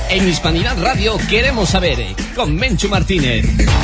En Hispanidad Radio queremos saber, con Menchu Martínez.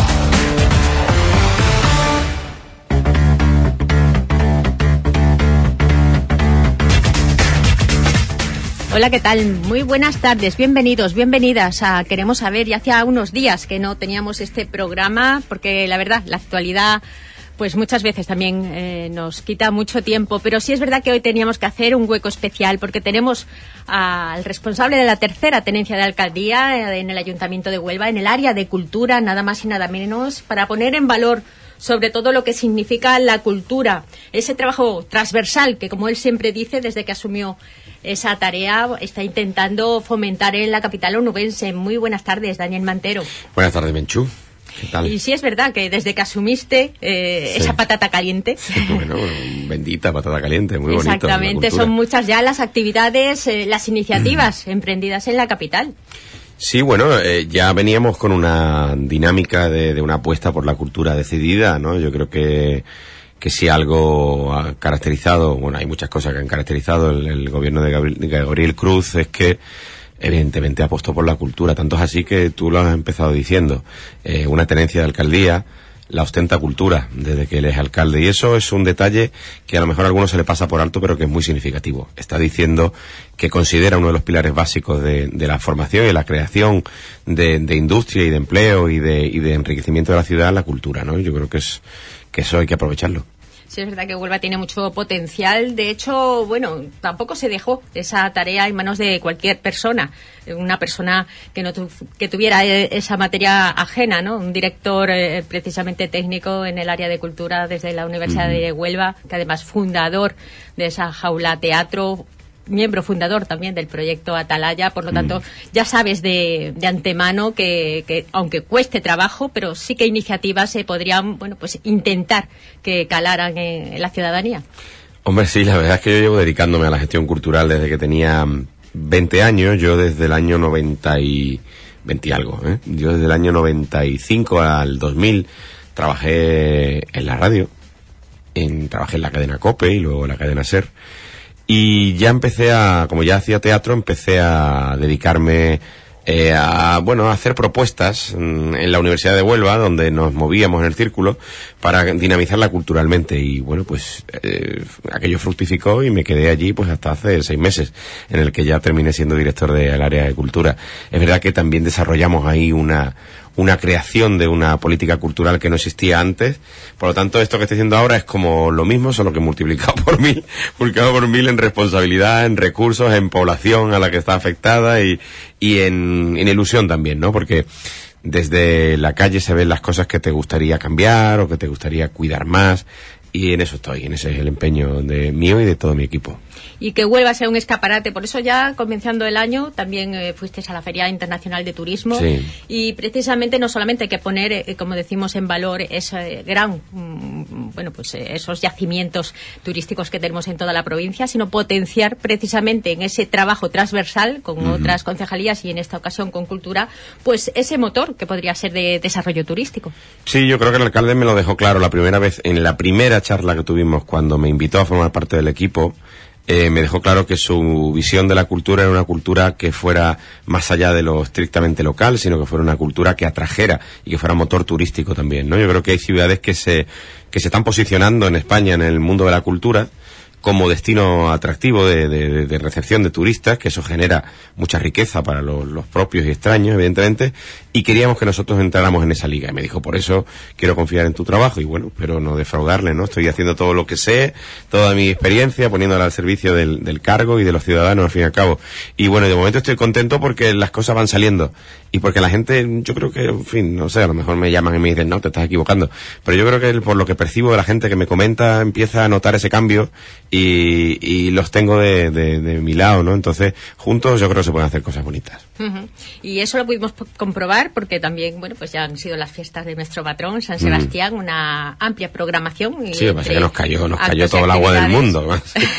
Hola, ¿qué tal? Muy buenas tardes, bienvenidos, bienvenidas a Queremos Saber. Ya hacía unos días que no teníamos este programa porque la verdad, la actualidad pues muchas veces también nos quita mucho tiempo, pero sí es verdad que hoy teníamos que hacer un hueco especial porque tenemos al responsable de la tercera tenencia de alcaldía en el Ayuntamiento de Huelva, en el área de cultura, nada más y nada menos, para poner en valor sobre todo lo que significa la cultura, ese trabajo transversal que, como él siempre dice, desde que asumió esa tarea, está intentando fomentar en la capital onubense. Muy buenas tardes, Daniel Mantero. Buenas tardes, Menchu. ¿Qué tal? Y sí es verdad que desde que asumiste esa patata caliente... Sí, bueno, bendita patata caliente, muy bonito. Exactamente, son muchas ya las actividades, las iniciativas emprendidas en la capital. Sí, bueno, ya veníamos con una dinámica de una apuesta por la cultura decidida, ¿no? Yo creo que si algo ha caracterizado, bueno, hay muchas cosas que han caracterizado el gobierno de Gabriel Cruz, es que evidentemente apostó por la cultura. Tanto es así que tú lo has empezado diciendo, una tenencia de alcaldía la ostenta cultura desde que él es alcalde, y eso es un detalle que a lo mejor a algunos se le pasa por alto, pero que es muy significativo. Está diciendo que considera uno de los pilares básicos de la formación y de la creación de industria y de empleo y de enriquecimiento de la ciudad, la cultura, ¿no? Yo creo que eso hay que aprovecharlo. Sí, es verdad que Huelva tiene mucho potencial. De hecho, bueno, tampoco se dejó esa tarea en manos de cualquier persona. Una persona que tuviera esa materia ajena, ¿no? Un director precisamente técnico en el área de cultura desde la Universidad de Huelva, que además fundador de esa jaula teatro, miembro fundador también del proyecto Atalaya. Por lo tanto, ya sabes de antemano que aunque cueste trabajo, pero sí que iniciativas se podrían, bueno, pues intentar que calaran en la ciudadanía. Hombre, sí, la verdad es que yo llevo dedicándome a la gestión cultural desde que tenía 20 años, yo desde el año 90 y 20 y algo, ¿eh? Yo desde el año 95 al 2000 trabajé en la radio, trabajé en la cadena COPE y luego en la cadena SER. Y ya como ya hacía teatro, empecé a dedicarme a hacer propuestas en la Universidad de Huelva, donde nos movíamos en el círculo para dinamizarla culturalmente. Y bueno, pues aquello fructificó y me quedé allí pues hasta hace 6 meses, en el que ya terminé siendo director del área de cultura. Es verdad que también desarrollamos ahí una creación de una política cultural que no existía antes. Por lo tanto, esto que estoy haciendo ahora es como lo mismo, solo que multiplicado por mil en responsabilidad, en recursos, en población a la que está afectada y en ilusión también, ¿no? Porque desde la calle se ven las cosas que te gustaría cambiar o que te gustaría cuidar más, y en eso estoy, en ese es el empeño mío y de todo mi equipo. Y que Huelva sea un escaparate. Por eso ya comenzando el año también fuiste a la Feria Internacional de Turismo. Sí. Y precisamente no solamente hay que poner, como decimos, en valor ese gran, esos yacimientos turísticos que tenemos en toda la provincia, sino potenciar precisamente en ese trabajo transversal con otras concejalías y en esta ocasión con cultura, pues ese motor que podría ser de desarrollo turístico. Sí, yo creo que el alcalde me lo dejó claro la primera vez, en la primera charla que tuvimos cuando me invitó a formar parte del equipo. Me dejó claro que su visión de la cultura era una cultura que fuera más allá de lo estrictamente local, sino que fuera una cultura que atrajera y que fuera motor turístico también, ¿no? Yo creo que hay ciudades que se están posicionando en España en el mundo de la cultura como destino atractivo de recepción de turistas, que eso genera mucha riqueza para los propios y extraños, evidentemente, y queríamos que nosotros entráramos en esa liga. Y me dijo, por eso quiero confiar en tu trabajo, y bueno, pero no defraudarle, ¿no? Estoy haciendo todo lo que sé, toda mi experiencia, poniéndola al servicio del cargo y de los ciudadanos, al fin y al cabo. Y bueno, de momento estoy contento porque las cosas van saliendo, y porque la gente, yo creo que, en fin, no sé, a lo mejor me llaman y me dicen, no, te estás equivocando, pero yo creo que por lo que percibo de la gente que me comenta, empieza a notar ese cambio, y los tengo de mi lado, ¿no? Entonces, juntos yo creo que se pueden hacer cosas bonitas. Y eso lo pudimos comprobar aprovechar porque también, bueno, pues ya han sido las fiestas de nuestro patrón, San Sebastián, una amplia programación. Sí, lo que pasa es que nos cayó todo el agua del mundo.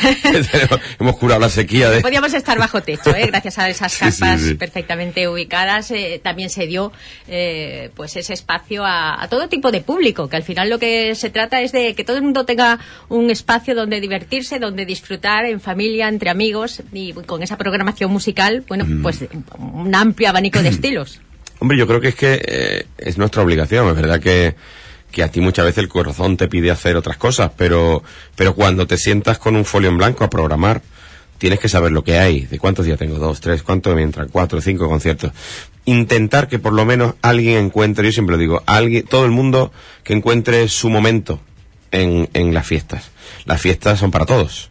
Hemos curado la sequía de... Podíamos estar bajo techo, gracias a esas carpas perfectamente ubicadas. También se dio pues ese espacio a todo tipo de público, que al final lo que se trata es de que todo el mundo tenga un espacio donde divertirse, donde disfrutar en familia, entre amigos, y con esa programación musical, bueno, pues un amplio abanico de estilos. Hombre, yo creo que es nuestra obligación. Es verdad que a ti muchas veces el corazón te pide hacer otras cosas, pero cuando te sientas con un folio en blanco a programar, tienes que saber lo que hay, de cuántos días tengo, 2, 3, cuánto me entran, 4, 5 conciertos. Intentar que por lo menos alguien encuentre, yo siempre lo digo, todo el mundo que encuentre su momento en las fiestas. Las fiestas son para todos.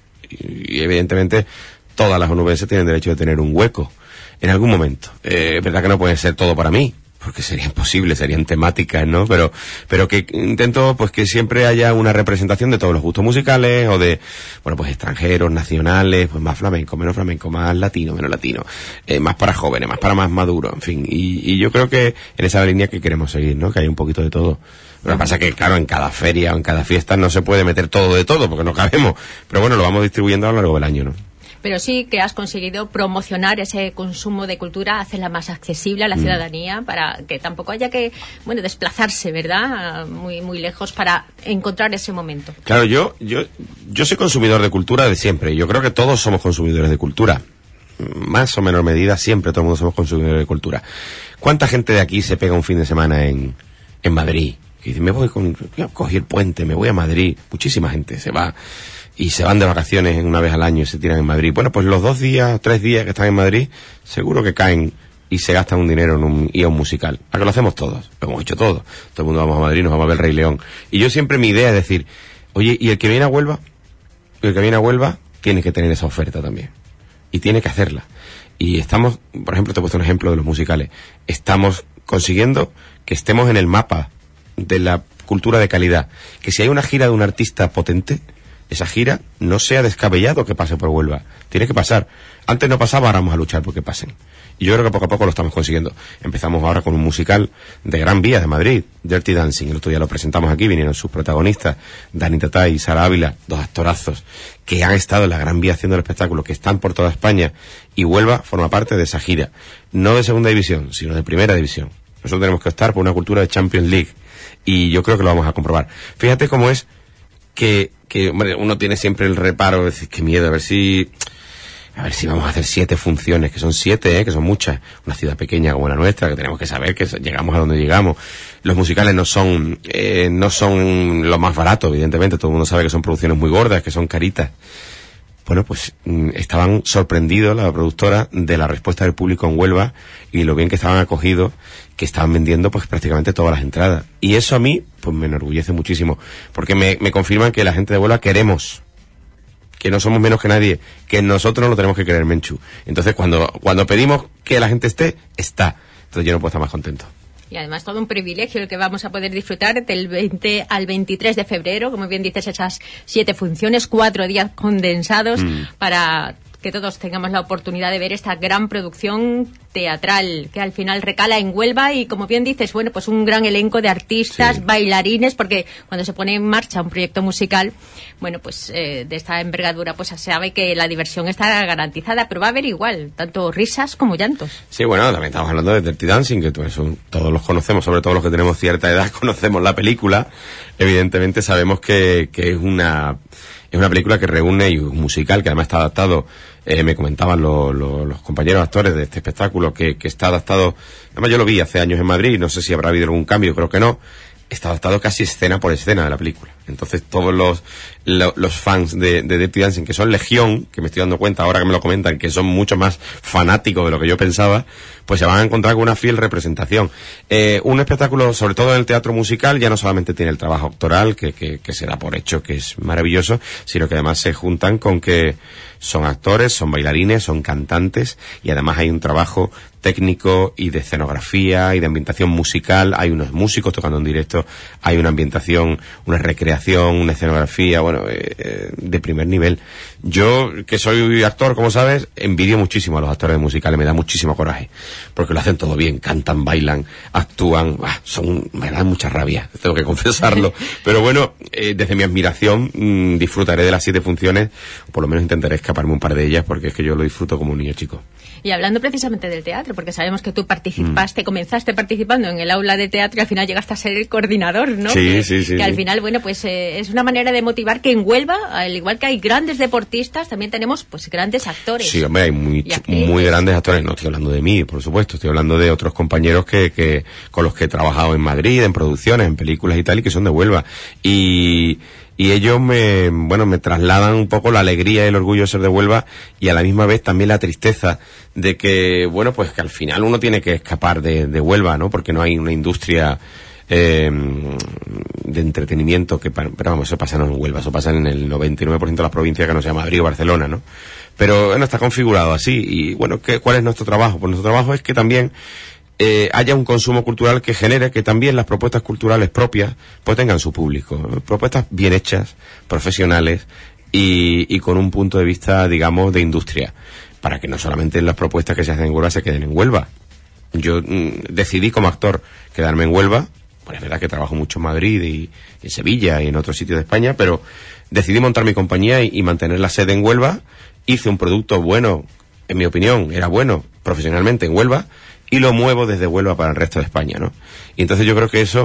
Y evidentemente todas las onubenses tienen derecho de tener un hueco en algún momento. Es verdad que no puede ser todo para mí, porque sería imposible, serían temáticas, ¿no? Pero que intento pues que siempre haya una representación de todos los gustos musicales, o de, bueno, pues extranjeros, nacionales, pues más flamenco, menos flamenco, más latino, menos latino, más para jóvenes, más para más maduros, en fin. Y yo creo que en esa línea que queremos seguir, ¿no? Que haya un poquito de todo. Lo que pasa es que, claro, en cada feria o en cada fiesta no se puede meter todo de todo, porque no cabemos. Pero bueno, lo vamos distribuyendo a lo largo del año, ¿no? Pero sí que has conseguido promocionar ese consumo de cultura, hacerla más accesible a la ciudadanía, para que tampoco haya que, bueno, desplazarse, ¿verdad?, muy muy lejos para encontrar ese momento. Claro, yo soy consumidor de cultura de siempre. Yo creo que todos somos consumidores de cultura. Más o menor medida, siempre todo el mundo somos consumidores de cultura. ¿Cuánta gente de aquí se pega un fin de semana en Madrid? Y dice, cogí el puente, me voy a Madrid. Muchísima gente se va. Y se van de vacaciones una vez al año y se tiran en Madrid. Bueno, pues los 2 días, 3 días que están en Madrid, seguro que caen y se gastan un dinero en ir a un musical. ¿A que lo hacemos todos? Lo hemos hecho todos. Todo el mundo vamos a Madrid, nos vamos a ver el Rey León. Y yo siempre mi idea es decir, oye, ¿y el que viene a Huelva? El que viene a Huelva tiene que tener esa oferta también. Y tiene que hacerla. Y estamos, por ejemplo, te he puesto un ejemplo de los musicales. Estamos consiguiendo que estemos en el mapa de la cultura de calidad. Que si hay una gira de un artista potente, esa gira no sea descabellado que pase por Huelva. Tiene que pasar. Antes no pasaba, ahora vamos a luchar porque pasen. Y yo creo que poco a poco lo estamos consiguiendo. Empezamos ahora con un musical de Gran Vía de Madrid, Dirty Dancing. El otro día lo presentamos aquí, vinieron sus protagonistas, Dani Tatay y Sara Ávila, 2 actorazos que han estado en la Gran Vía haciendo el espectáculo, que están por toda España, y Huelva forma parte de esa gira. No de segunda división, sino de primera división. Nosotros tenemos que optar por una cultura de Champions League. Y yo creo que lo vamos a comprobar. Fíjate cómo es que hombre, uno tiene siempre el reparo de decir, qué miedo, a ver si vamos a hacer 7 funciones, que son 7, que son muchas. Una ciudad pequeña como la nuestra, que tenemos que saber que llegamos a donde llegamos. Los musicales no son lo más barato, evidentemente. Todo el mundo sabe que son producciones muy gordas, que son caritas. Bueno, pues estaban sorprendidos la productora de la respuesta del público en Huelva y lo bien que estaban acogidos, que estaban vendiendo pues prácticamente todas las entradas. Y eso a mí pues me enorgullece muchísimo, porque me confirman que la gente de Huelva queremos, que no somos menos que nadie, que nosotros no lo tenemos que querer, Menchu. Entonces cuando pedimos que la gente esté, está. Entonces yo no puedo estar más contento. Y además todo un privilegio el que vamos a poder disfrutar del 20 al 23 de febrero, como bien dices, esas 7 funciones, 4 días condensados para que todos tengamos la oportunidad de ver esta gran producción teatral que al final recala en Huelva y, como bien dices, bueno, pues un gran elenco de artistas, bailarines, porque cuando se pone en marcha un proyecto musical, bueno, pues de esta envergadura, pues se sabe que la diversión está garantizada, pero va a haber igual, tanto risas como llantos. Sí, bueno, también estamos hablando de Dirty Dancing, que todos los conocemos, sobre todo los que tenemos cierta edad, conocemos la película. Evidentemente sabemos que es una película que reúne, y un musical que además está adaptado, me comentaban los compañeros actores de este espectáculo, que está adaptado, además yo lo vi hace años en Madrid, no sé si habrá habido algún cambio, creo que no, está adaptado casi escena por escena de la película. Entonces todos los fans de Dirty Dancing, que son legión, que me estoy dando cuenta ahora que me lo comentan, que son mucho más fanáticos de lo que yo pensaba, pues se van a encontrar con una fiel representación. Un espectáculo, sobre todo en el teatro musical, ya no solamente tiene el trabajo actoral, que se da por hecho, que es maravilloso, sino que además se juntan con que son actores, son bailarines, son cantantes, y además hay un trabajo técnico y de escenografía y de ambientación musical. Hay unos músicos tocando en directo, hay una ambientación, una recreación, una escenografía, bueno, de primer nivel. Yo, que soy actor, como sabes, envidio muchísimo a los actores musicales, me da muchísimo coraje, porque lo hacen todo bien, cantan, bailan, actúan, me dan mucha rabia, tengo que confesarlo. Pero bueno, desde mi admiración, disfrutaré de las 7 funciones, por lo menos intentaré escaparme un par de ellas, porque es que yo lo disfruto como un niño chico. Y hablando precisamente del teatro, porque sabemos que tú comenzaste participando en el aula de teatro y al final llegaste a ser el coordinador, ¿no? Sí. Que al final, bueno, pues es una manera de motivar que en Huelva, al igual que hay grandes deportistas, también tenemos pues grandes actores. Sí, hombre, hay muy grandes actores. No estoy hablando de mí, por supuesto, estoy hablando de otros compañeros que con los que he trabajado en Madrid, en producciones, en películas y tal, y que son de Huelva. Y ellos me trasladan un poco la alegría y el orgullo de ser de Huelva y a la misma vez también la tristeza de que, bueno, pues que al final uno tiene que escapar de Huelva, ¿no? Porque no hay una industria de entretenimiento pero vamos, eso pasa no en Huelva, eso pasa en el 99% de las provincias que no sea Madrid o Barcelona, ¿no? Pero bueno, está configurado así y bueno, ¿cuál es nuestro trabajo? Pues nuestro trabajo es que también haya un consumo cultural que genere que también las propuestas culturales propias pues tengan su público, propuestas bien hechas, profesionales y con un punto de vista, digamos, de industria, para que no solamente las propuestas que se hacen en Huelva se queden en Huelva. Yo decidí como actor quedarme en Huelva, pues es verdad que trabajo mucho en Madrid y en Sevilla y en otros sitios de España, pero decidí montar mi compañía y mantener la sede en Huelva. Hice un producto bueno, en mi opinión, era bueno profesionalmente en Huelva, y lo muevo desde Huelva para el resto de España, ¿no? Y entonces yo creo que eso,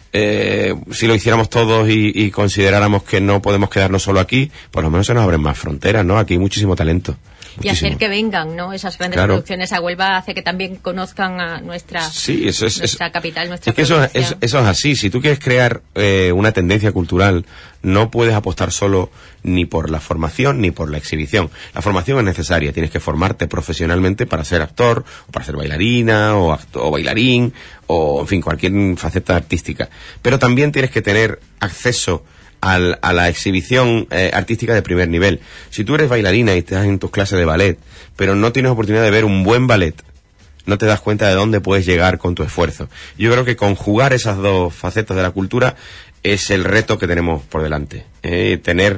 si lo hiciéramos todos y consideráramos que no podemos quedarnos solo aquí, por lo menos se nos abren más fronteras, ¿no? Aquí hay muchísimo talento. Y hacer que vengan, ¿no? Esas grandes producciones a Huelva hace que también conozcan a nuestra capital, nuestra provincia. Eso es así. Si tú quieres crear una tendencia cultural, no puedes apostar solo ni por la formación ni por la exhibición. La formación es necesaria. Tienes que formarte profesionalmente para ser actor, o para ser bailarina, o bailarín, o en fin, cualquier faceta artística. Pero también tienes que tener acceso a la exhibición artística de primer nivel. Si tú eres bailarina y estás en tus clases de ballet, pero no tienes oportunidad de ver un buen ballet, no te das cuenta de dónde puedes llegar con tu esfuerzo. Yo creo que conjugar esas dos facetas de la cultura es el reto que tenemos por delante. Tener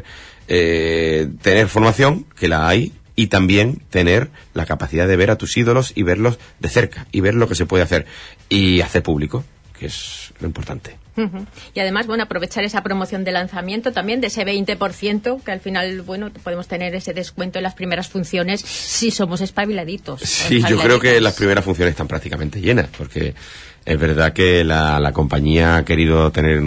formación, que la hay, y también tener la capacidad de ver a tus ídolos y verlos de cerca, y ver lo que se puede hacer, y hacer público, que es lo importante. Y además, bueno, aprovechar esa promoción de lanzamiento también de ese 20%, que al final, bueno, podemos tener ese descuento en las primeras funciones si somos espabiladitos. Sí, yo creo que las primeras funciones están prácticamente llenas, porque es verdad que la compañía ha querido tener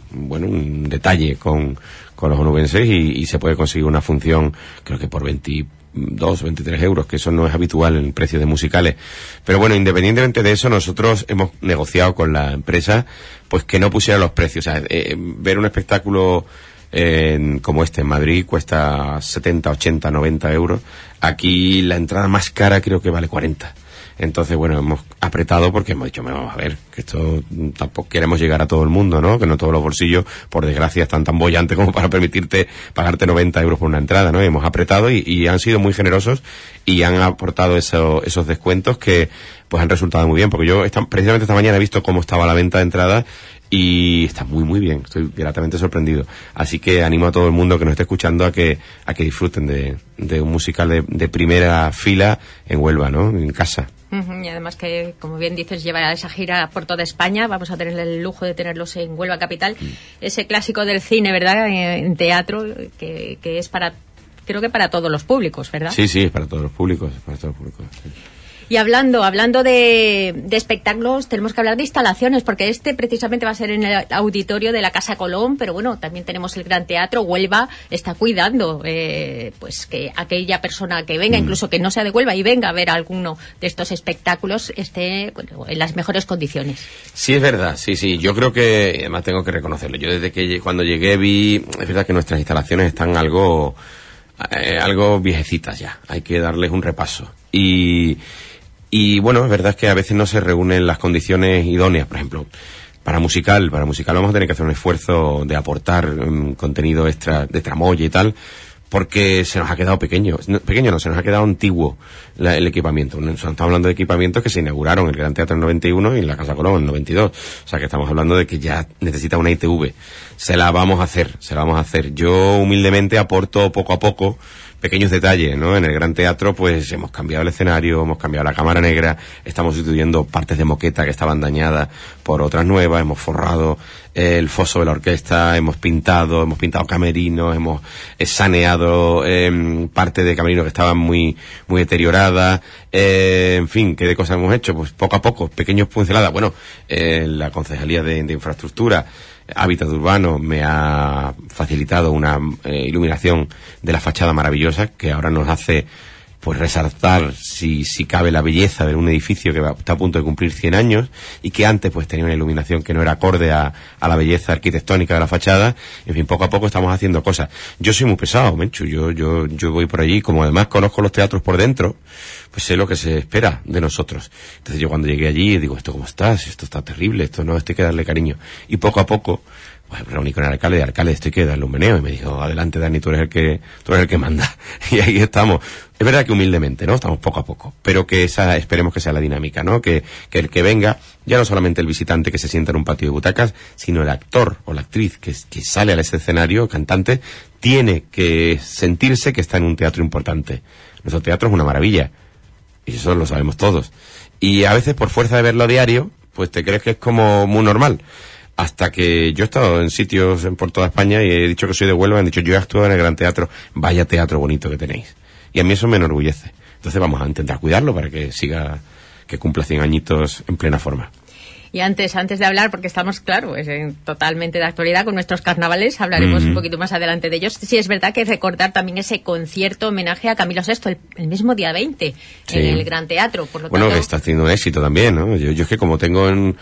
un detalle con los onubenses y se puede conseguir una función, creo que por 22, 23 euros, que eso no es habitual en precios de musicales. Pero bueno, independientemente de eso, nosotros hemos negociado con la empresa pues que no pusiera los precios. O sea, ver un espectáculo como este en Madrid cuesta 70, 80, 90 euros. Aquí la entrada más cara creo que vale 40. Entonces, bueno, hemos apretado porque hemos dicho, vamos a ver, que esto tampoco queremos llegar a todo el mundo, ¿no? Que no todos los bolsillos, por desgracia, están tan bollantes como para permitirte pagarte 90 euros por una entrada, ¿no? Y hemos apretado y han sido muy generosos y han aportado esos descuentos que pues han resultado muy bien, porque yo precisamente esta mañana he visto cómo estaba la venta de entradas y está muy muy bien, estoy gratamente sorprendido. Así que animo a todo el mundo que nos esté escuchando a que disfruten de un musical de primera fila en Huelva, ¿no? En casa. Y además que, como bien dices, lleva esa gira por toda España. Vamos a tener el lujo de tenerlos en Huelva capital. Ese clásico del cine, ¿verdad? En teatro, que es creo que para todos los públicos, ¿verdad? Sí, es para todos los públicos, Sí. Y hablando de espectáculos, tenemos que hablar de instalaciones, porque precisamente va a ser en el auditorio de la Casa Colón, pero bueno, también tenemos el Gran Teatro. Huelva está cuidando pues que aquella persona que venga, incluso que no sea de Huelva y venga a ver alguno de estos espectáculos, esté en las mejores condiciones. Sí, es verdad, sí. Yo creo que, además tengo que reconocerlo, yo desde que cuando llegué es verdad que nuestras instalaciones están algo viejecitas ya, hay que darles un repaso. Y bueno, es verdad que a veces no se reúnen las condiciones idóneas. Por ejemplo, para musical vamos a tener que hacer un esfuerzo de aportar contenido extra de tramoya y tal, porque se nos ha quedado pequeño no, se nos ha quedado antiguo el equipamiento. Estamos hablando de equipamientos que se inauguraron el Gran Teatro en 91 y en la Casa Colón en 92. O sea que estamos hablando de que ya necesita una ITV. Se la vamos a hacer. Yo humildemente aporto poco a poco, pequeños detalles, ¿no? En el Gran Teatro, pues hemos cambiado el escenario, hemos cambiado la cámara negra, estamos sustituyendo partes de moqueta que estaban dañadas por otras nuevas, hemos forrado el foso de la orquesta, hemos pintado camerinos, hemos saneado parte de camerinos que estaban muy deterioradas, en fin, ¿qué de cosas hemos hecho? Pues poco a poco, pequeños pinceladas. Bueno, la Concejalía de Infraestructura, Hábitat Urbano, me ha facilitado una iluminación de la fachada maravillosa que ahora nos hace pues resaltar si cabe la belleza de un edificio que está a punto de cumplir 100 años y que antes pues tenía una iluminación que no era acorde a la belleza arquitectónica de la fachada. En fin, poco a poco estamos haciendo cosas. Yo soy muy pesado, Menchu, yo voy por allí, como además conozco los teatros por dentro, pues sé lo que se espera de nosotros. Entonces yo cuando llegué allí digo, ¿esto cómo estás? Esto está terrible, esto no, esto hay que darle cariño. Y poco a poco pues reuní con el alcalde, esto hay que darle un meneo, y me dijo, adelante Dani, tú eres el que manda. Y ahí estamos. Es verdad que humildemente, ¿no? Estamos poco a poco, pero que esperemos que sea la dinámica, ¿no? Que el que venga, ya no solamente el visitante que se sienta en un patio de butacas, sino el actor o la actriz que sale a ese escenario, cantante, tiene que sentirse que está en un teatro importante. Nuestro teatro es una maravilla, y eso lo sabemos todos. Y a veces por fuerza de verlo a diario, pues te crees que es como muy normal. Hasta que yo he estado en sitios por toda España y he dicho que soy de Huelva, han dicho, yo he actuado en el Gran Teatro, vaya teatro bonito que tenéis. Y a mí eso me enorgullece. Entonces vamos a intentar cuidarlo para que que cumpla 100 añitos en plena forma. Y antes de hablar, porque estamos, claro, totalmente de actualidad con nuestros carnavales, hablaremos un poquito más adelante de ellos. Sí, es verdad que recordar también ese concierto homenaje a Camilo VI, el mismo día 20, sí, en el Gran Teatro. Por lo tanto, que está haciendo un éxito también, ¿no? Yo es que como tengo en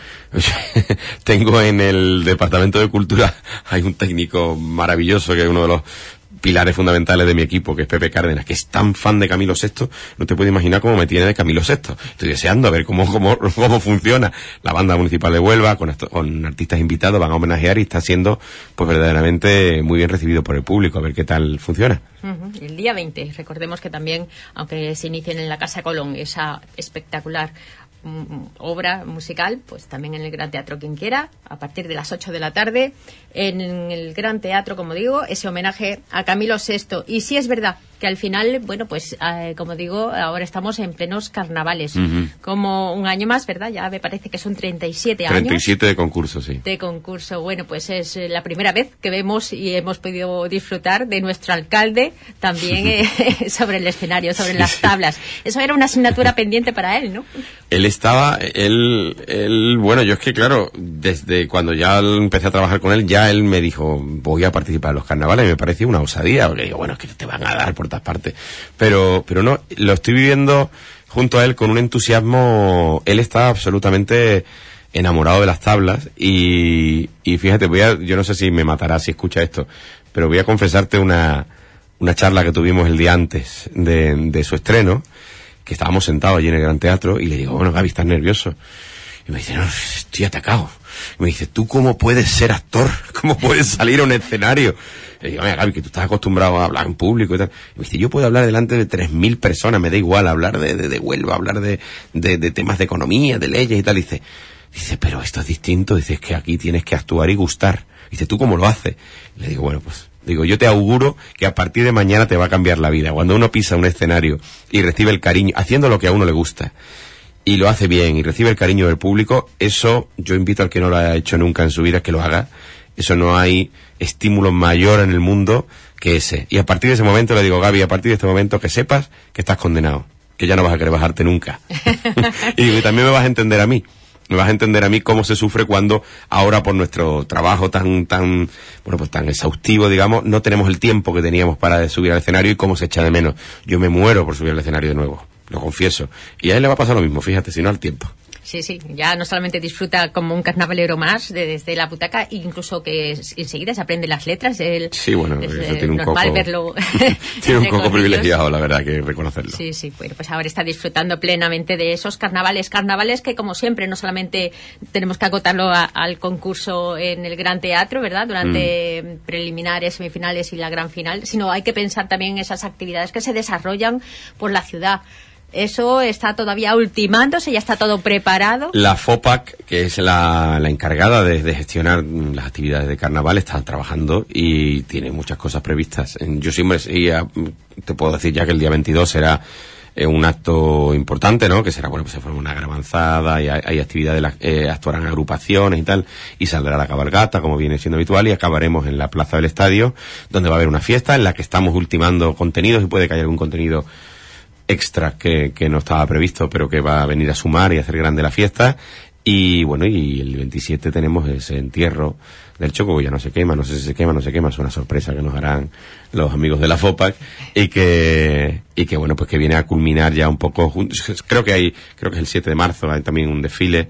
el Departamento de Cultura, hay un técnico maravilloso que es uno de los pilares fundamentales de mi equipo, que es Pepe Cárdenas, que es tan fan de Camilo VI, no te puedes imaginar cómo me tiene de Camilo VI. Estoy deseando a ver cómo funciona. La banda municipal de Huelva, con artistas invitados, van a homenajear y está siendo pues verdaderamente muy bien recibido por el público, a ver qué tal funciona. El día 20, recordemos que también, aunque se inicien en la Casa Colón, esa espectacular obra musical, pues también en el Gran Teatro quien quiera, a partir de las 8 de la tarde, en el Gran Teatro, como digo, ese homenaje a Camilo VI. Y sí es verdad que al final, bueno, pues como digo, ahora estamos en plenos carnavales, como un año más, ¿verdad? Ya me parece que son 37 años. 37 de concurso, sí. De concurso. Bueno, pues es la primera vez que vemos y hemos podido disfrutar de nuestro alcalde también sobre el escenario, sobre las tablas. Eso era una asignatura pendiente para él, ¿no? Bueno, yo es que claro, desde cuando ya empecé a trabajar con él, ya él me dijo, voy a participar en los carnavales, y me pareció una osadía, porque digo, bueno, es que te van a dar por todas partes. Pero no, lo estoy viviendo junto a él con un entusiasmo. Él está absolutamente enamorado de las tablas y fíjate, yo no sé si me matará si escucha esto, pero voy a confesarte una charla que tuvimos el día antes de su estreno, que estábamos sentados allí en el Gran Teatro, y le digo, bueno, Gaby, ¿estás nervioso? Y me dice, no, estoy atacado. Y me dice, ¿tú cómo puedes ser actor? ¿Cómo puedes salir a un escenario? Y le digo, mira, Gaby, que tú estás acostumbrado a hablar en público y tal. Y me dice, yo puedo hablar delante de 3.000 personas, me da igual hablar de Huelva, hablar de temas de economía, de leyes y tal. Y dice, pero esto es distinto. Dice, es que aquí tienes que actuar y gustar. Dice, ¿tú cómo lo haces? Y le digo, bueno, pues, yo te auguro que a partir de mañana te va a cambiar la vida. Cuando uno pisa un escenario y recibe el cariño, haciendo lo que a uno le gusta, y lo hace bien, y recibe el cariño del público, eso, yo invito al que no lo haya hecho nunca en su vida que lo haga. Eso no hay estímulo mayor en el mundo que ese. Y a partir de ese momento le digo, Gaby, a partir de este momento que sepas que estás condenado, que ya no vas a querer bajarte nunca. Y también me vas a entender a mí. Me vas a entender a mí cómo se sufre cuando ahora por nuestro trabajo tan exhaustivo, digamos, no tenemos el tiempo que teníamos para subir al escenario y cómo se echa de menos. Yo me muero por subir al escenario de nuevo, lo confieso. Y a él le va a pasar lo mismo, fíjate, si no al tiempo. Sí, ya no solamente disfruta como un carnavalero más desde la butaca, incluso que enseguida se aprende las letras. Sí, bueno, eso tiene un normal coco, verlo. tiene un coco privilegiado, la verdad, que reconocerlo. Sí, bueno, pues ahora está disfrutando plenamente de esos carnavales que como siempre no solamente tenemos que acotarlo al concurso en el Gran Teatro, ¿verdad? Durante preliminares, semifinales y la gran final, sino hay que pensar también en esas actividades que se desarrollan por la ciudad. ¿Eso está todavía ultimándose? ¿Ya está todo preparado? La FOPAC, que es la encargada de gestionar las actividades de carnaval, está trabajando y tiene muchas cosas previstas. Yo siempre te puedo decir ya que el día 22 será un acto importante, ¿no? Que será, bueno, pues se forma una gran avanzada y hay actividades, actuarán agrupaciones y tal, y saldrá la cabalgata, como viene siendo habitual, y acabaremos en la plaza del estadio, donde va a haber una fiesta en la que estamos ultimando contenidos, y puede que haya algún contenido extra que no estaba previsto, pero que va a venir a sumar y a hacer grande la fiesta. Y bueno, y el 27 tenemos ese entierro del Choco, que ya no se quema, no sé si se quema, no se quema, es una sorpresa que nos harán los amigos de la FOPAC, y que bueno, pues que viene a culminar ya un poco, creo que es el 7 de marzo, hay también un desfile,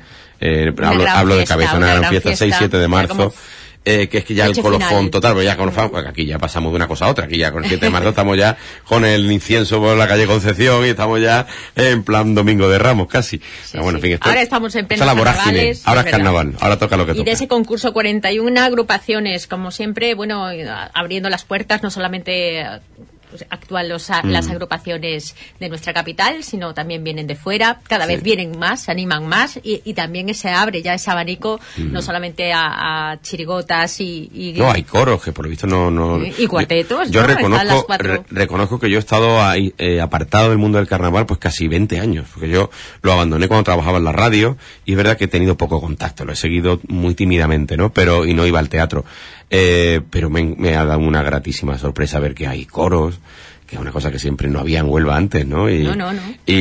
hablo de cabeza, una gran fiesta, 6-7 de marzo. Que es que ya el colofón final total, pero ya colofón, pues aquí ya pasamos de una cosa a otra, aquí ya con el 7 de marzo estamos ya con el incienso por la calle Concepción y estamos ya en plan Domingo de Ramos casi. Sí, pero bueno, en fin, ahora estamos en pleno carnavales. Ahora es carnaval, ahora toca lo que toca. Y de ese concurso 41 agrupaciones, como siempre, bueno, abriendo las puertas, no solamente actúan las agrupaciones de nuestra capital, sino también vienen de fuera, cada vez vienen más, se animan más, y también se abre ya ese abanico, no solamente a chirigotas y no, hay coros que por lo visto no y cuartetos. Yo reconozco que yo he estado ahí, apartado del mundo del carnaval pues casi 20 años, porque yo lo abandoné cuando trabajaba en la radio, y es verdad que he tenido poco contacto, lo he seguido muy tímidamente, ¿no? Y no iba al teatro. Pero me ha dado una gratísima sorpresa ver que hay coros, que es una cosa que siempre no había en Huelva antes, ¿no? No.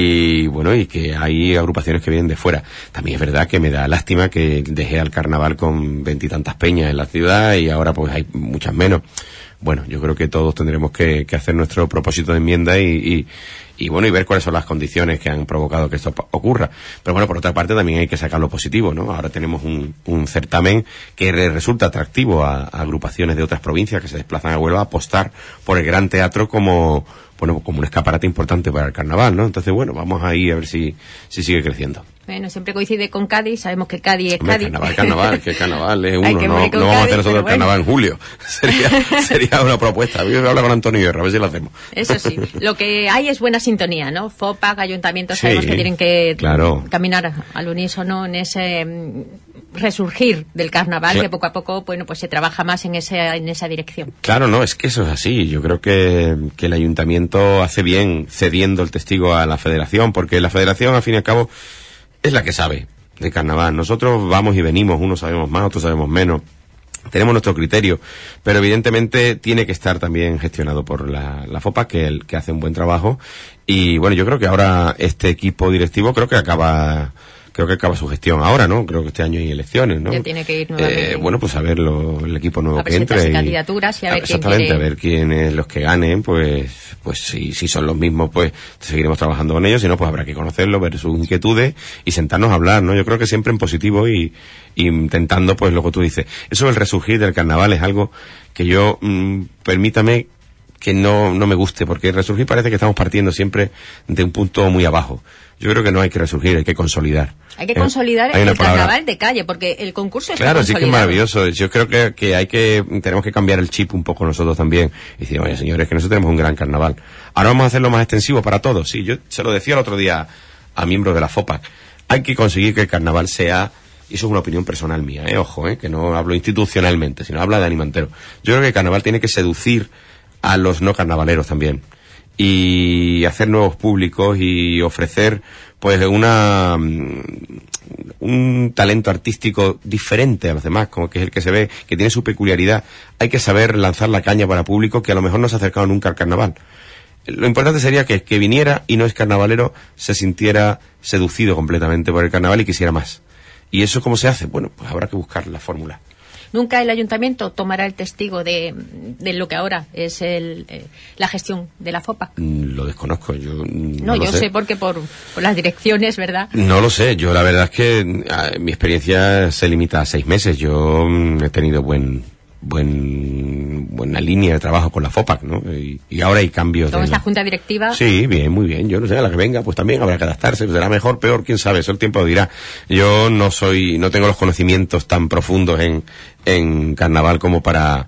Y bueno, y que hay agrupaciones que vienen de fuera. También es verdad que me da lástima que dejé al carnaval con 20 y tantas peñas en la ciudad y ahora pues hay muchas menos. Bueno, yo creo que todos tendremos que hacer nuestro propósito de enmienda y bueno, y ver cuáles son las condiciones que han provocado que esto ocurra. Pero bueno, por otra parte también hay que sacar lo positivo, ¿no? Ahora tenemos un certamen que resulta atractivo a agrupaciones de otras provincias que se desplazan a Huelva a apostar por el Gran Teatro como un escaparate importante para el carnaval, ¿no? Entonces, bueno, vamos ahí a ver si sigue creciendo. Bueno, siempre coincide con Cádiz, sabemos que Cádiz es Cádiz. Carnaval, que el carnaval es uno, no vamos a hacer nosotros el carnaval en julio. Sería una propuesta. Yo voy a hablar con Antonio Guerra, a ver si lo hacemos. Eso sí, lo que hay es buena sintonía, ¿no? FOPAC, ayuntamientos, sabemos que tienen que caminar al unísono en ese resurgir del carnaval, que poco a poco, bueno, pues se trabaja más en esa dirección. Claro, no, es que eso es así. Yo creo que el ayuntamiento hace bien cediendo el testigo a la federación, porque la federación, al fin y al cabo, es la que sabe de carnaval. Nosotros vamos y venimos, unos sabemos más, otros sabemos menos. Tenemos nuestro criterio, pero evidentemente tiene que estar también gestionado por la FOPA, que hace un buen trabajo. Y bueno, yo creo que ahora este equipo directivo creo que acaba su gestión ahora, ¿no? Creo que este año hay elecciones, ¿no? Ya tiene que ir nuevamente. Bueno, pues a ver el equipo nuevo que entre. Y candidaturas y a ver exactamente, a ver quiénes los que ganen, pues si son los mismos, pues seguiremos trabajando con ellos, si no, pues habrá que conocerlos, ver sus inquietudes y sentarnos a hablar, ¿no? Yo creo que siempre en positivo y intentando, pues lo que tú dices. Eso del resurgir del carnaval es algo que yo, permítame, que no me guste, porque el resurgir parece que estamos partiendo siempre de un punto muy abajo. Yo creo que no hay que resurgir, hay que consolidar. Hay que consolidar el carnaval de calle, porque el concurso está claro, consolidado. Sí que es maravilloso. Yo creo que tenemos que cambiar el chip un poco nosotros también. Y decir, oye, señores, que nosotros tenemos un gran carnaval. Ahora vamos a hacerlo más extensivo para todos. Sí, yo se lo decía el otro día a miembros de la FOPAC. Hay que conseguir que el carnaval sea, y eso es una opinión personal mía, ojo, que no hablo institucionalmente, sino habla de Animantero. Yo creo que el carnaval tiene que seducir a los no carnavaleros también. Y hacer nuevos públicos y ofrecer pues un talento artístico diferente a los demás, como que es el que se ve, que tiene su peculiaridad. Hay que saber lanzar la caña para público que a lo mejor no se ha acercado nunca al carnaval. Lo importante sería que el que viniera y no es carnavalero se sintiera seducido completamente por el carnaval y quisiera más. ¿Y eso cómo se hace? Bueno, pues habrá que buscar la fórmula. Nunca el ayuntamiento tomará el testigo de lo que ahora es la gestión de la FOPA. Lo desconozco, yo yo sé porque por las direcciones, ¿verdad? No lo sé, yo la verdad es que mi experiencia se limita a 6 meses. Yo he tenido buena línea de trabajo con la FOPAC, ¿no? Y ahora hay cambios. ¿Con esta junta directiva? Sí, bien, muy bien. Yo no sé, a la que venga, pues también habrá que adaptarse. Será mejor, peor, quién sabe, eso el tiempo lo dirá. Yo no tengo los conocimientos tan profundos en carnaval como para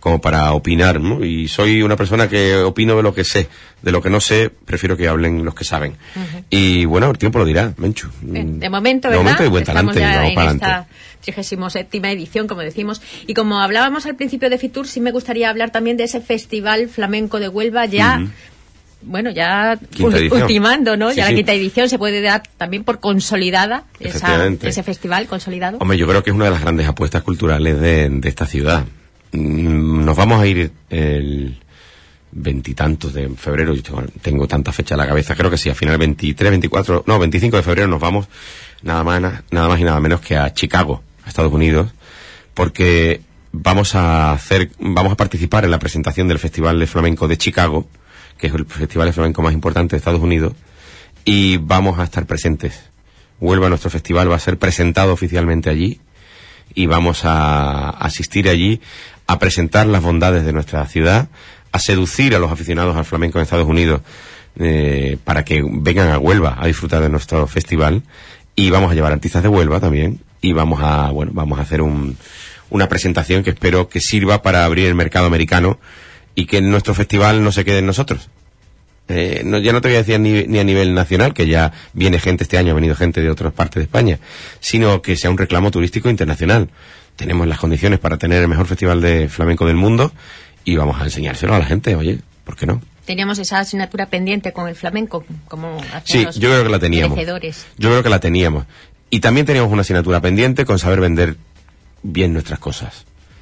como para opinar, ¿no? Y soy una persona que opino de lo que sé. De lo que no sé, prefiero que hablen los que saben. Y bueno, el tiempo lo dirá, Menchu. De momento, ¿verdad? De momento hay buen talante, estamos ya vamos en para esta adelante. 37ª edición, como decimos. Y como hablábamos al principio de Fitur, sí me gustaría hablar también de ese Festival Flamenco de Huelva ya... Bueno, ya ultimando, ¿no? Sí, ya la sí. quinta edición se puede dar también por consolidada ese festival consolidado. Hombre, yo creo que es una de las grandes apuestas culturales de esta ciudad. Nos vamos a ir el veintitantos de febrero, yo tengo tanta fecha en la cabeza, creo que sí, a final 23, 24, no, 25 de febrero nos vamos nada más y nada menos que a Chicago, a Estados Unidos, porque vamos a participar en la presentación del Festival de Flamenco de Chicago, que es el festival de flamenco más importante de Estados Unidos, y vamos a estar presentes. Huelva, nuestro festival, va a ser presentado oficialmente allí, y vamos a asistir allí a presentar las bondades de nuestra ciudad, a seducir a los aficionados al flamenco en Estados Unidos para que vengan a Huelva a disfrutar de nuestro festival, y vamos a llevar artistas de Huelva también, y vamos a hacer una presentación que espero que sirva para abrir el mercado americano y que nuestro festival no se quede en nosotros. Ya no te voy a decir ni a nivel nacional, que ya viene gente este año, ha venido gente de otras partes de España, sino que sea un reclamo turístico internacional. Tenemos las condiciones para tener el mejor festival de flamenco del mundo y vamos a enseñárselo a la gente, oye, ¿por qué no? Teníamos esa asignatura pendiente con el flamenco, como hacían Sí, los yo creo que la teníamos. merecedores. Yo creo que la teníamos. Y también teníamos una asignatura pendiente con saber vender bien nuestras cosas.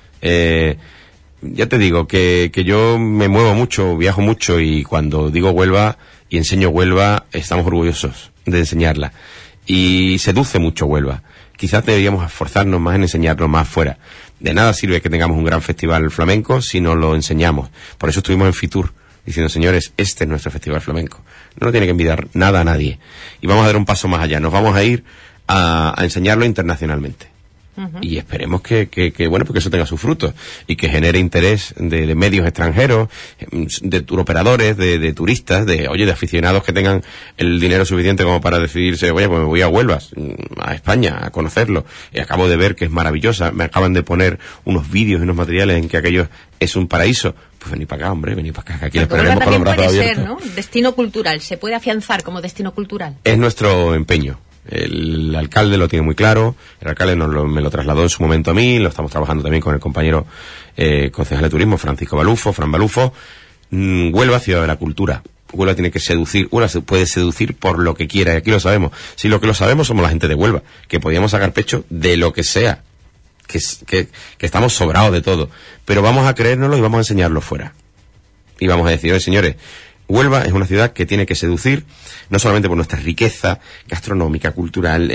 Ya te digo que yo me muevo mucho, viajo mucho, y cuando digo Huelva y enseño Huelva, estamos orgullosos de enseñarla. Y seduce mucho Huelva. Quizás deberíamos esforzarnos más en enseñarlo más fuera. De nada sirve que tengamos un gran festival flamenco si no lo enseñamos. Por eso estuvimos en Fitur, diciendo, señores, este es nuestro festival flamenco. No lo tiene que envidiar nada a nadie. Y vamos a dar un paso más allá. Nos vamos a ir a enseñarlo internacionalmente. Y esperemos que porque eso tenga sus frutos y que genere interés de medios extranjeros, de turoperadores, de turistas, de aficionados que tengan el dinero suficiente como para decidirse, oye, pues me voy a Huelva, a España, a conocerlo. Y acabo de ver que es maravillosa. Me acaban de poner unos vídeos y unos materiales en que aquello es un paraíso. Pues venid para acá, hombre, venid para acá, que aquí les esperaremos con los brazos abiertos. Puede ser, ¿no? Destino cultural, se puede afianzar como destino cultural. Es nuestro empeño. El alcalde lo tiene muy claro, el alcalde me lo trasladó en su momento a mí, lo estamos trabajando también con el compañero concejal de turismo, Fran Balufo. Huelva, ciudad de la cultura. Huelva tiene que seducir, Huelva se puede seducir por lo que quiera, y aquí lo sabemos. Si lo que lo sabemos somos la gente de Huelva, que podíamos sacar pecho de lo que sea, que estamos sobrados de todo, pero vamos a creérnoslo y vamos a enseñarlo fuera. Y vamos a decir, oye, señores, Huelva es una ciudad que tiene que seducir, no solamente por nuestra riqueza gastronómica, cultural,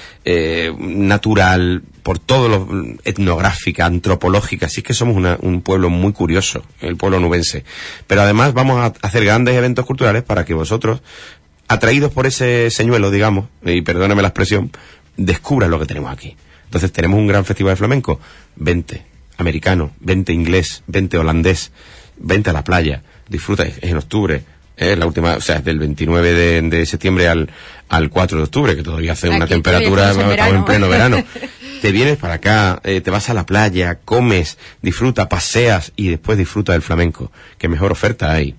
natural, por todo lo etnográfica, antropológica. Así que somos un pueblo muy curioso, el pueblo nubense. Pero además vamos a hacer grandes eventos culturales para que vosotros, atraídos por ese señuelo, digamos, y perdóname la expresión, descubran lo que tenemos aquí. Entonces tenemos un gran festival de flamenco. Vente americano, vente inglés, vente holandés, vente a la playa. Disfruta, es en octubre, la última, o sea, es del 29 de septiembre al 4 de octubre, que todavía hace una temperatura, estamos en pleno verano. Te vienes para acá, te vas a la playa, comes, disfruta, paseas y después disfruta del flamenco. ¿Qué mejor oferta hay?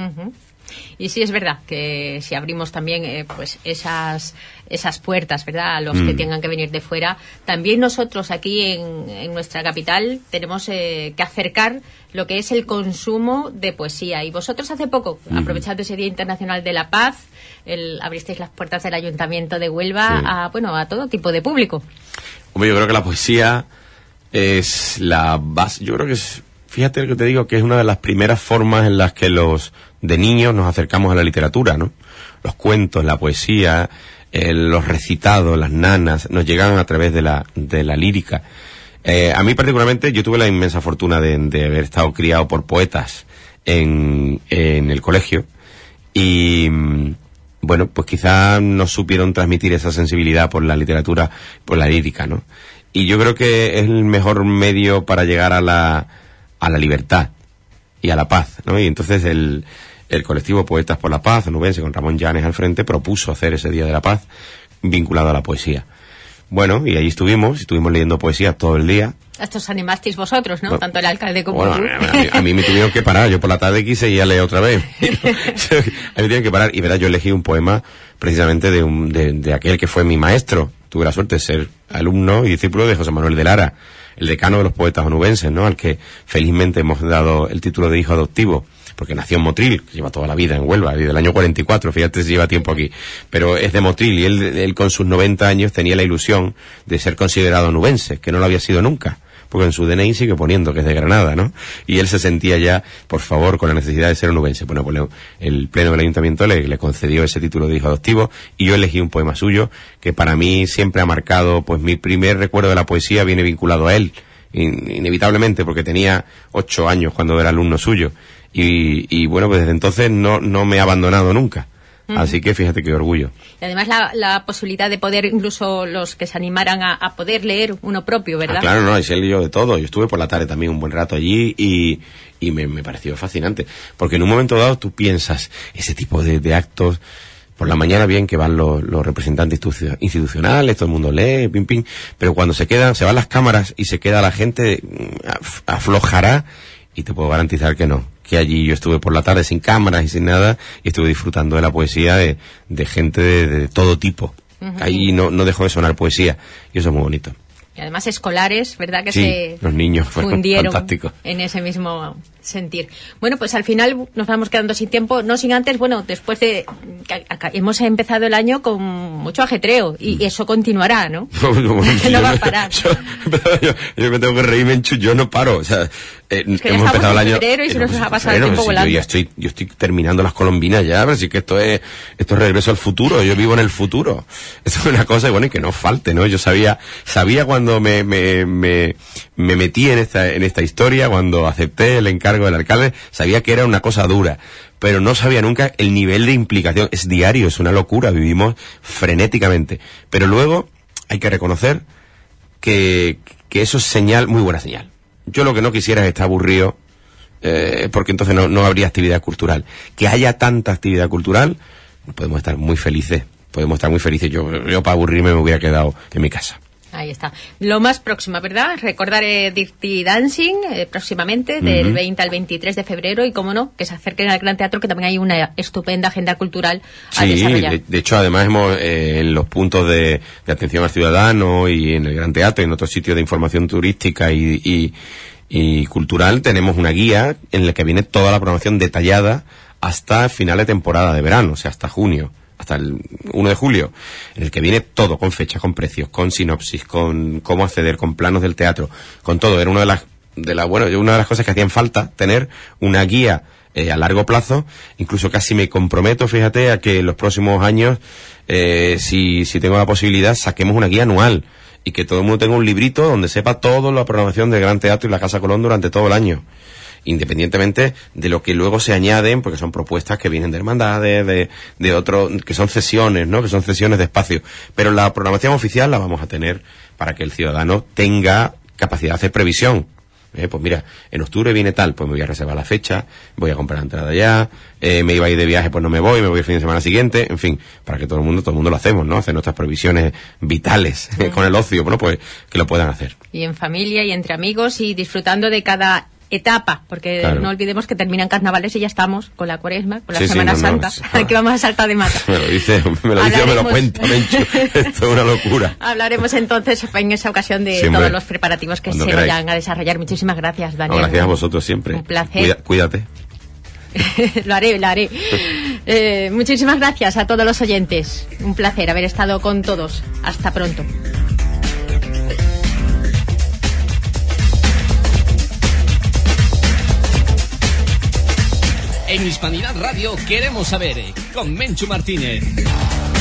Y sí, es verdad que si abrimos también pues esas puertas, ¿verdad?, a los que tengan que venir de fuera, también nosotros aquí en nuestra capital tenemos que acercar lo que es el consumo de poesía. Y vosotros hace poco, aprovechando ese Día Internacional de la Paz, abristeis las puertas del Ayuntamiento de Huelva a todo tipo de público. Hombre, yo creo que la poesía es la base. Yo creo que fíjate lo que te digo, que es una de las primeras formas en las que de niños nos acercamos a la literatura, ¿no? Los cuentos, la poesía, los recitados, las nanas, nos llegan a través de la lírica. A mí particularmente, yo tuve la inmensa fortuna de haber estado criado por poetas en el colegio y, bueno, pues quizá no supieron transmitir esa sensibilidad por la literatura, por la lírica, ¿no? Y yo creo que es el mejor medio para llegar a la libertad y a la paz, ¿no? Y entonces el colectivo Poetas por la Paz, onubense, con Ramón Llanes al frente, propuso hacer ese Día de la Paz vinculado a la poesía. Bueno, y ahí estuvimos leyendo poesía todo el día. Esto os animasteis vosotros, ¿no? Bueno, tanto el alcalde como tú. A mí me tuvieron que parar. Yo por la tarde quise ir a leer otra vez. A mí me tuvieron que parar. Y verás, yo elegí un poema precisamente de aquel que fue mi maestro. Tuve la suerte de ser alumno y discípulo de José Manuel de Lara, el decano de los poetas onubenses, ¿no? Al que felizmente hemos dado el título de hijo adoptivo, porque nació en Motril, que lleva toda la vida en Huelva, desde el año 44, fíjate si lleva tiempo aquí, pero es de Motril, y él con sus 90 años tenía la ilusión de ser considerado onubense, que no lo había sido nunca, porque en su DNI sigue poniendo que es de Granada, ¿no? Y él se sentía ya, por favor, con la necesidad de ser onubense. Bueno, pues el pleno del ayuntamiento le concedió ese título de hijo adoptivo, y yo elegí un poema suyo, que para mí siempre ha marcado, pues mi primer recuerdo de la poesía viene vinculado a él, inevitablemente, porque tenía 8 años cuando era alumno suyo. Y bueno, pues desde entonces no me ha abandonado nunca. Así que fíjate qué orgullo. Y además la posibilidad de poder, incluso los que se animaran a poder leer uno propio, ¿verdad? Claro, no, y se leyó de todo. Yo estuve por la tarde también un buen rato allí y me pareció fascinante. Porque en un momento dado tú piensas, ese tipo de actos, por la mañana bien que van los representantes institucionales, todo el mundo lee, pim, pim, pero cuando se van las cámaras y se queda la gente, aflojará, y te puedo garantizar que no. Que allí yo estuve por la tarde sin cámaras y sin nada, y estuve disfrutando de la poesía de gente de todo tipo. Ahí no dejó de sonar poesía, y eso es muy bonito. Y además escolares, ¿verdad? Que sí, los niños fundieron fantásticos en ese mismo sentir. Bueno, pues al final nos vamos quedando sin tiempo, no sin antes, bueno, después de que hemos empezado el año con mucho ajetreo, y eso continuará, ¿no? No va a parar. Yo me tengo que reírme, yo no paro, o sea, es que hemos empezado el año y se nos ha pasado el tiempo volando. Yo estoy terminando las colombinas ya, pero sí que esto es regreso al futuro, yo vivo en el futuro. Esto es una cosa, y bueno, y que no falte, ¿no? Yo sabía cuando me metí en esta historia, cuando acepté el encargo del alcalde, sabía que era una cosa dura, pero no sabía nunca el nivel de implicación. Es diario, es una locura, vivimos frenéticamente. Pero luego hay que reconocer que eso es señal, muy buena señal. Yo lo que no quisiera es estar aburrido, porque entonces no habría actividad cultural. Que haya tanta actividad cultural, podemos estar muy felices. Yo para aburrirme me hubiera quedado en mi casa. Ahí está. Lo más próximo, ¿verdad? Recordar Dirty Dancing próximamente, del 20 al 23 de febrero, y cómo no, que se acerquen al Gran Teatro, que también hay una estupenda agenda cultural a desarrollar. De hecho, además hemos en los puntos de atención al ciudadano y en el Gran Teatro y en otros sitios de información turística y cultural, tenemos una guía en la que viene toda la programación detallada hasta final de temporada de verano, o sea, hasta junio. Hasta el 1 de julio, en el que viene todo, con fechas, con precios, con sinopsis, con cómo acceder, con planos del teatro, con todo. Era una de las cosas que hacían falta, tener una guía a largo plazo. Incluso casi me comprometo, fíjate, a que en los próximos años, si tengo la posibilidad, saquemos una guía anual y que todo el mundo tenga un librito donde sepa toda la programación del Gran Teatro y la Casa Colón durante todo el año, independientemente de lo que luego se añaden, porque son propuestas que vienen de hermandades, de otros, que son cesiones, ¿no? Que son cesiones de espacio. Pero la programación oficial la vamos a tener para que el ciudadano tenga capacidad de hacer previsión. Pues mira, en octubre viene tal, pues me voy a reservar la fecha, voy a comprar la entrada ya, me iba a ir de viaje, pues no me voy el fin de semana siguiente, en fin, para que todo el mundo lo hacemos, ¿no? Hacer nuestras previsiones vitales con el ocio, bueno, pues que lo puedan hacer. Y en familia y entre amigos y disfrutando de cada etapa, porque claro, no olvidemos que terminan carnavales y ya estamos con la Cuaresma, con la Semana Santa, que vamos a saltar de mata. Me lo cuenta, Menchu. Esto es una locura. Hablaremos entonces en esa ocasión de todos los preparativos que se vayan a desarrollar. Muchísimas gracias, Daniel. Gracias a vosotros siempre. Un placer. Cuídate. Lo haré. Muchísimas gracias a todos los oyentes. Un placer haber estado con todos. Hasta pronto. En Hispanidad Radio queremos saber, con Menchu Martínez.